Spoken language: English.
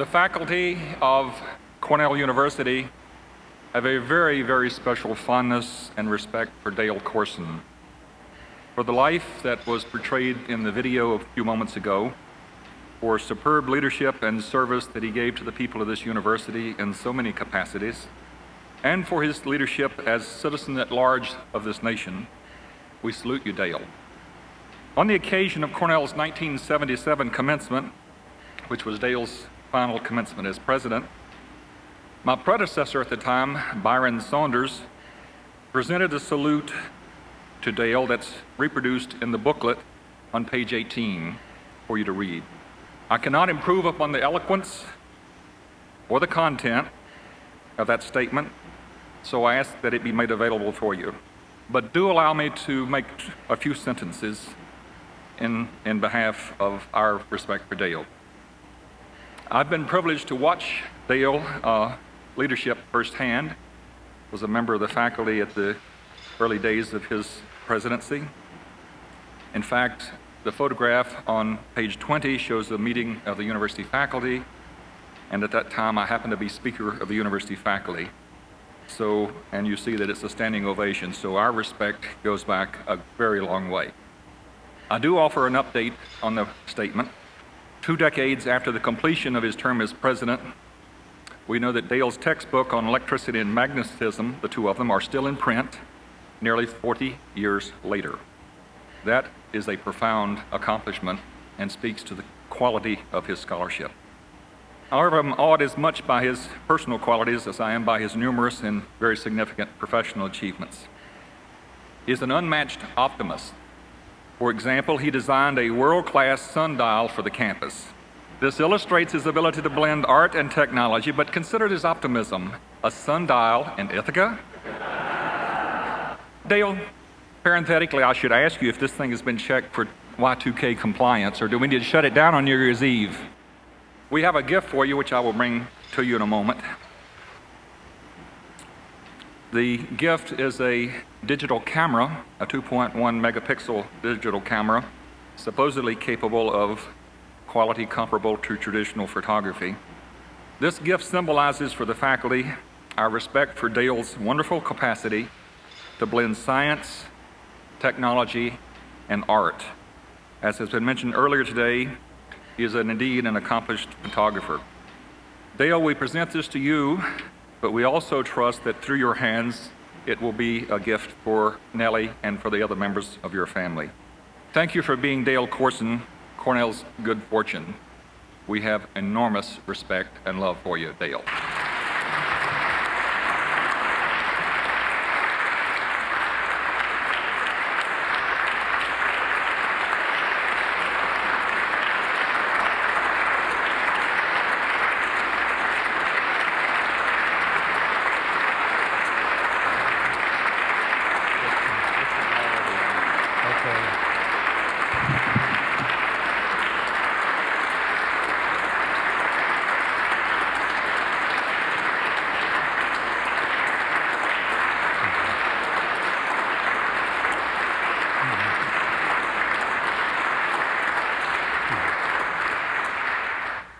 The faculty of Cornell University have a very, very special fondness and respect for Dale Corson, for the life that was portrayed in the video a few moments ago, for superb leadership and service that he gave to the people of this university in so many capacities, and for his leadership as citizen at large of this nation. We salute you, Dale. On the occasion of Cornell's 1977 commencement, which was Dale's final commencement as president, my predecessor at the time, Byron Saunders, presented a salute to Dale that's reproduced in the booklet on page 18 for you to read. I cannot improve upon the eloquence or the content of that statement, so I ask that it be made available for you. But do allow me to make a few sentences in behalf of our respect for Dale. I've been privileged to watch Dale leadership firsthand. Was a member of the faculty at the early days of his presidency. In fact, the photograph on page 20 shows the meeting of the university faculty, and at that time I happened to be speaker of the university faculty. So, and you see that it's a standing ovation, so our respect goes back a very long way. I do offer an update on the statement. 2 decades after the completion of his term as president, we know that Dale's textbook on electricity and magnetism, the two of them, are still in print nearly 40 years later. That is a profound accomplishment and speaks to the quality of his scholarship. However, I'm awed as much by his personal qualities as I am by his numerous and very significant professional achievements. He is an unmatched optimist. For example, he designed a world-class sundial for the campus. This illustrates his ability to blend art and technology, but consider his optimism. A sundial in Ithaca? Dale, parenthetically, I should ask you if this thing has been checked for Y2K compliance, or do we need to shut it down on New Year's Eve? We have a gift for you, which I will bring to you in a moment. The gift is a digital camera, a 2.1 megapixel digital camera, supposedly capable of quality comparable to traditional photography. This gift symbolizes for the faculty our respect for Dale's wonderful capacity to blend science, technology, and art. As has been mentioned earlier today, he is indeed an accomplished photographer. Dale, we present this to you, but we also trust that through your hands, it will be a gift for Nellie and for the other members of your family. Thank you for being Dale Corson, Cornell's good fortune. We have enormous respect and love for you, Dale.